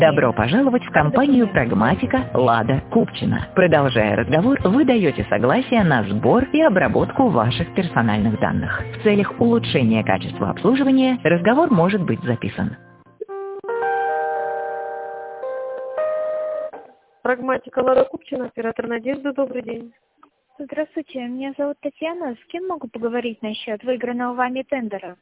Добро пожаловать в компанию «Прагматика» Лада Купчина. Продолжая разговор, вы даете согласие на сбор и обработку ваших персональных данных. В целях улучшения качества обслуживания разговор может быть записан. Прагматика Лада Купчина, оператор Надежда, добрый день. Здравствуйте, меня зовут Татьяна. С кем могу поговорить насчет выигранного вами тендера?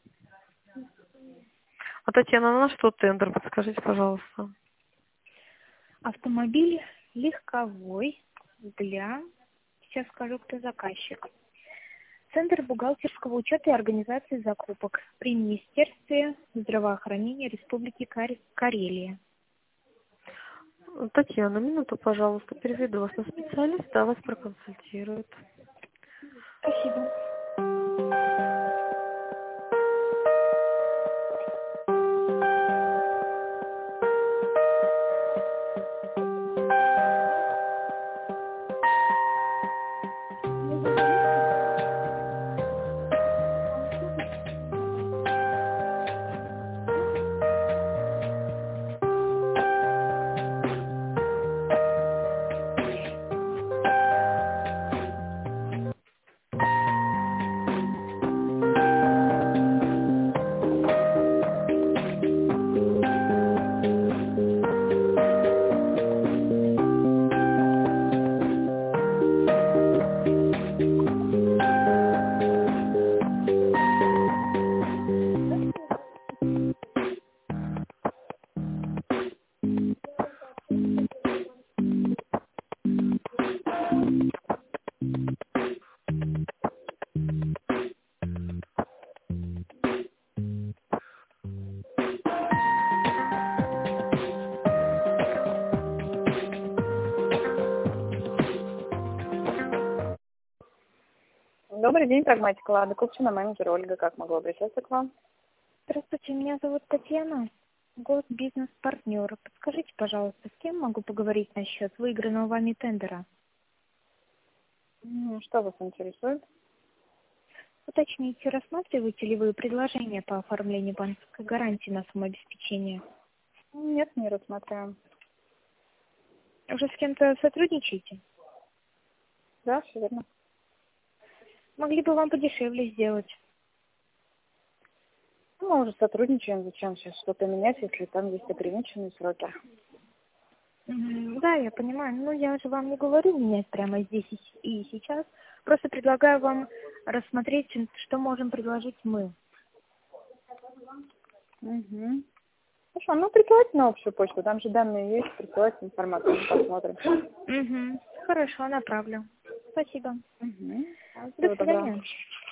А Татьяна, на что тендер? Подскажите, пожалуйста. Автомобиль легковой для... Сейчас скажу, кто заказчик. Центр бухгалтерского учета и организации закупок при Министерстве здравоохранения Республики Карелия. Татьяна, минуту, пожалуйста, переведу вас на специалиста, а вас проконсультируют. Спасибо. Добрый день, прагматика Лада Купчина, менеджер Ольга. Как могу обращаться к вам? Здравствуйте, меня зовут Татьяна. Госбизнес-партнер. Подскажите, пожалуйста, с кем могу поговорить насчет выигранного вами тендера? Что вас интересует? Уточните, рассматриваете ли вы предложение по оформлению банковской гарантии на самообеспечение? Нет, не рассматриваем. Уже с кем-то сотрудничаете? Да, все верно. Могли бы вам подешевле сделать. Мы уже сотрудничаем, зачем сейчас что-то менять, если там есть ограниченные сроки. Да, я понимаю. Но я же вам не говорю менять прямо здесь и сейчас. Просто предлагаю вам рассмотреть, что можем предложить мы. Хорошо, присылайте на общую почту, там же данные есть, присылайте информацию, мы посмотрим. Хорошо, направлю. Спасибо. Всего До доброго. свидания.